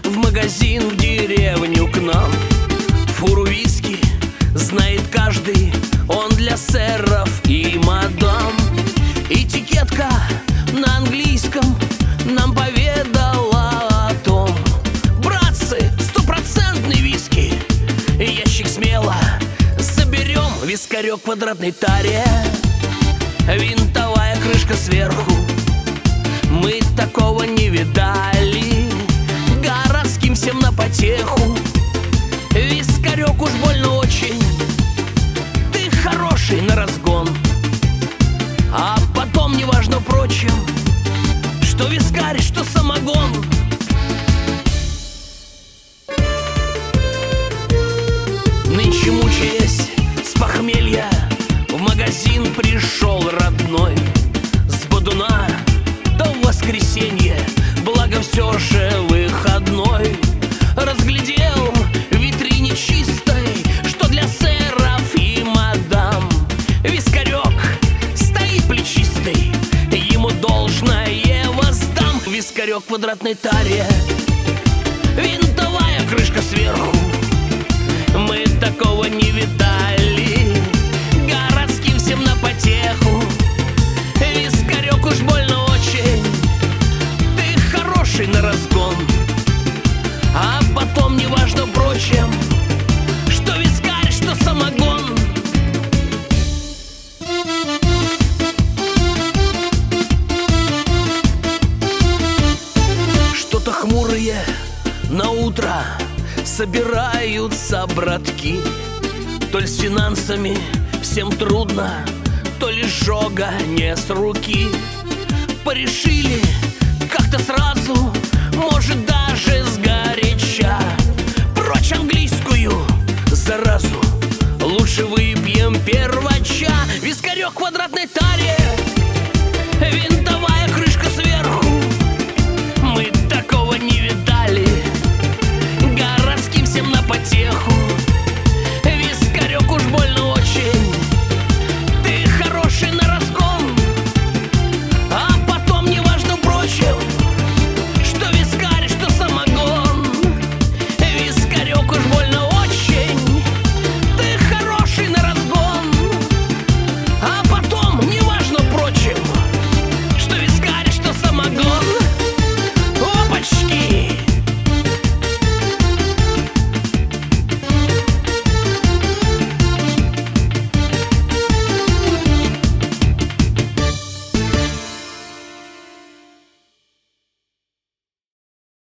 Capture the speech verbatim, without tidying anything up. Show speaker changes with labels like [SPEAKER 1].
[SPEAKER 1] в магазин, в деревню к нам. Фуру виски знает каждый, он для сэров и мадам. Этикетка на английском нам поведала о том: братцы, стопроцентный виски, ящик смело заберем. Вискарек в квадратной таре, винтовая крышка сверху. Мы такого не видали, городским всем на потеху. Вискарек уж больно очень, ты хороший на разгон. А потом неважно впрочем, что вискарь, что самогон. Нынче, мучаясь с похмелья, в магазин пришел родной. С бодуна до воскресенья, благо все же выходной. Разглядел в витрине чистой, что для сэров и мадам. Вискарек стоит плечистый, ему должное воздам. Вискарек в квадратной таре, винтовая крышка сверху. Мы такого не видали, городским всем на потеху. Вискарек уж больно очень, ты хороший на разгон. А потом неважно впрочем, что вискарь, что самогон. Что-то хмурые на утро собираются братки. То ли с финансами всем трудно, то ли жога не с руки. Порешили как-то сразу, может